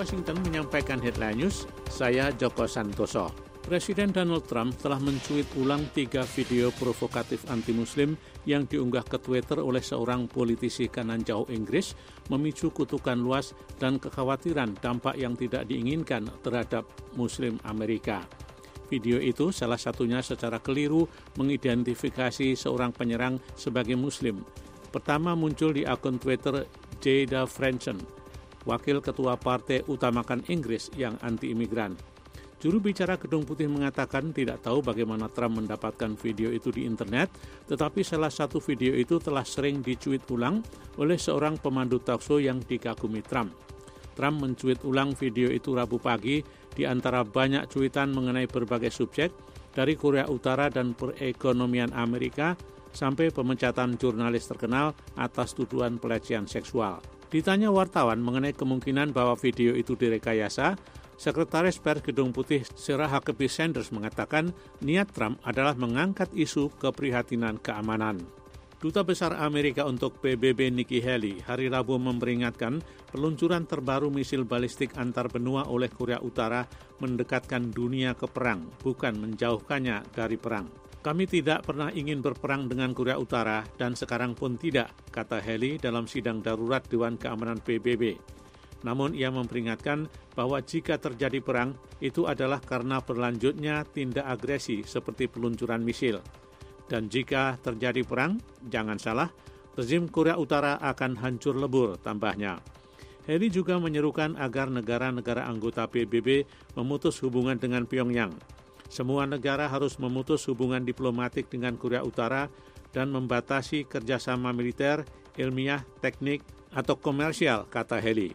Washington menyampaikan headline news, saya Joko Santoso. Presiden Donald Trump telah mencuit ulang 3 video provokatif anti-Muslim yang diunggah ke Twitter oleh seorang politisi kanan jauh Inggris, memicu kutukan luas dan kekhawatiran dampak yang tidak diinginkan terhadap Muslim Amerika. Video itu salah satunya secara keliru mengidentifikasi seorang penyerang sebagai Muslim. Pertama muncul di akun Twitter Jada Frenchen, wakil ketua Partai Utamakan Inggris yang anti-imigran. Juru bicara Gedung Putih mengatakan tidak tahu bagaimana Trump mendapatkan video itu di internet, tetapi salah satu video itu telah sering dicuit ulang oleh seorang pemandu talkshow yang dikagumi Trump. Trump mencuit ulang video itu Rabu pagi di antara banyak cuitan mengenai berbagai subjek, dari Korea Utara dan perekonomian Amerika, sampai pemecatan jurnalis terkenal atas tuduhan pelecehan seksual. Ditanya wartawan mengenai kemungkinan bahwa video itu direkayasa, Sekretaris Pers Gedung Putih Sarah Huckabee Sanders mengatakan niat Trump adalah mengangkat isu keprihatinan keamanan. Duta Besar Amerika untuk PBB Nikki Haley hari Rabu memperingatkan peluncuran terbaru misil balistik antar benua oleh Korea Utara mendekatkan dunia ke perang, bukan menjauhkannya dari perang. Kami tidak pernah ingin berperang dengan Korea Utara dan sekarang pun tidak, kata Haley dalam sidang darurat Dewan Keamanan PBB. Namun ia memperingatkan bahwa jika terjadi perang, itu adalah karena berlanjutnya tindak agresi seperti peluncuran misil. Dan jika terjadi perang, jangan salah, rezim Korea Utara akan hancur lebur, tambahnya. Haley juga menyerukan agar negara-negara anggota PBB memutus hubungan dengan Pyongyang. Semua negara harus memutus hubungan diplomatik dengan Korea Utara dan membatasi kerjasama militer, ilmiah, teknik, atau komersial, kata Haley.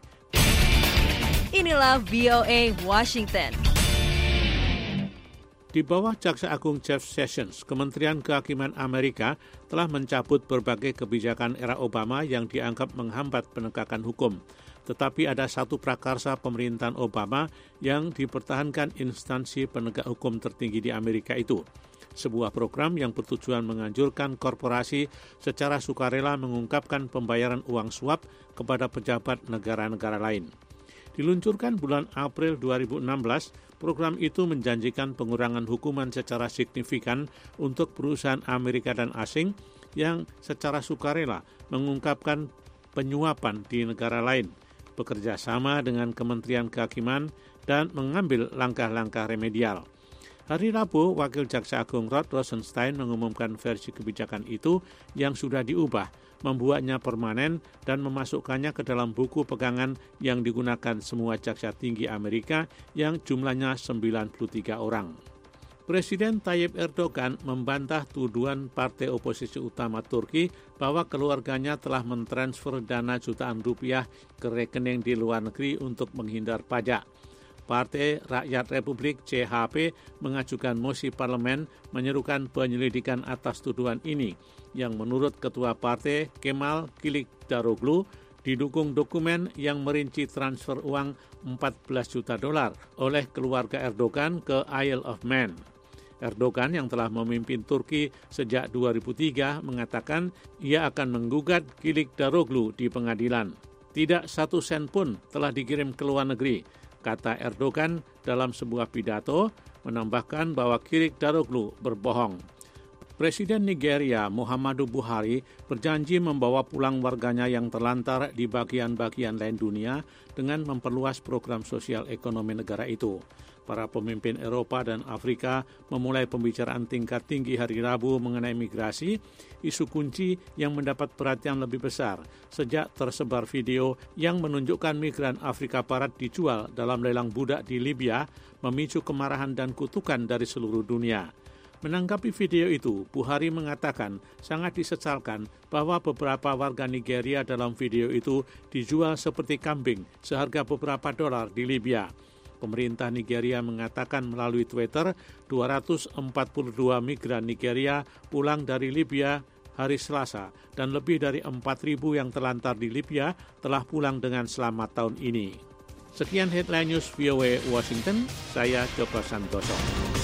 Inilah VOA Washington. Di bawah Jaksa Agung Jeff Sessions, Kementerian Kehakiman Amerika telah mencabut berbagai kebijakan era Obama yang dianggap menghambat penegakan hukum. Tetapi ada satu prakarsa pemerintahan Obama yang dipertahankan instansi penegak hukum tertinggi di Amerika itu. Sebuah program yang bertujuan menganjurkan korporasi secara sukarela mengungkapkan pembayaran uang suap kepada pejabat negara-negara lain. Diluncurkan bulan April 2016, program itu menjanjikan pengurangan hukuman secara signifikan untuk perusahaan Amerika dan asing yang secara sukarela mengungkapkan penyuapan di negara lain, bekerja sama dengan Kementerian Kehakiman dan mengambil langkah-langkah remedial. Hari Rabu, Wakil Jaksa Agung Rod Rosenstein mengumumkan versi kebijakan itu yang sudah diubah, membuatnya permanen dan memasukkannya ke dalam buku pegangan yang digunakan semua jaksa tinggi Amerika yang jumlahnya 93 orang. Presiden Tayyip Erdogan membantah tuduhan partai oposisi utama Turki bahwa keluarganya telah mentransfer dana jutaan rupiah ke rekening di luar negeri untuk menghindar pajak. Partai Rakyat Republik CHP mengajukan mosi parlemen menyerukan penyelidikan atas tuduhan ini, yang menurut Ketua Partai Kemal Kılıçdaroğlu didukung dokumen yang merinci transfer uang $14 juta oleh keluarga Erdogan ke Isle of Man. Erdogan yang telah memimpin Turki sejak 2003 mengatakan ia akan menggugat Kılıçdaroğlu di pengadilan. Tidak 1 sen pun telah dikirim ke luar negeri, kata Erdogan dalam sebuah pidato, menambahkan bahwa Kılıçdaroğlu berbohong. Presiden Nigeria Muhammadu Buhari berjanji membawa pulang warganya yang terlantar di bagian-bagian lain dunia dengan memperluas program sosial ekonomi negara itu. Para pemimpin Eropa dan Afrika memulai pembicaraan tingkat tinggi hari Rabu mengenai migrasi, isu kunci yang mendapat perhatian lebih besar sejak tersebar video yang menunjukkan migran Afrika Barat dijual dalam lelang budak di Libya, memicu kemarahan dan kutukan dari seluruh dunia. Menanggapi video itu, Buhari mengatakan sangat disesalkan bahwa beberapa warga Nigeria dalam video itu dijual seperti kambing seharga beberapa dolar di Libya. Pemerintah Nigeria mengatakan melalui Twitter 242 migran Nigeria pulang dari Libya hari Selasa dan lebih dari 4.000 yang terlantar di Libya telah pulang dengan selamat tahun ini. Sekian Headline News VOA Washington, saya Joko Santoso.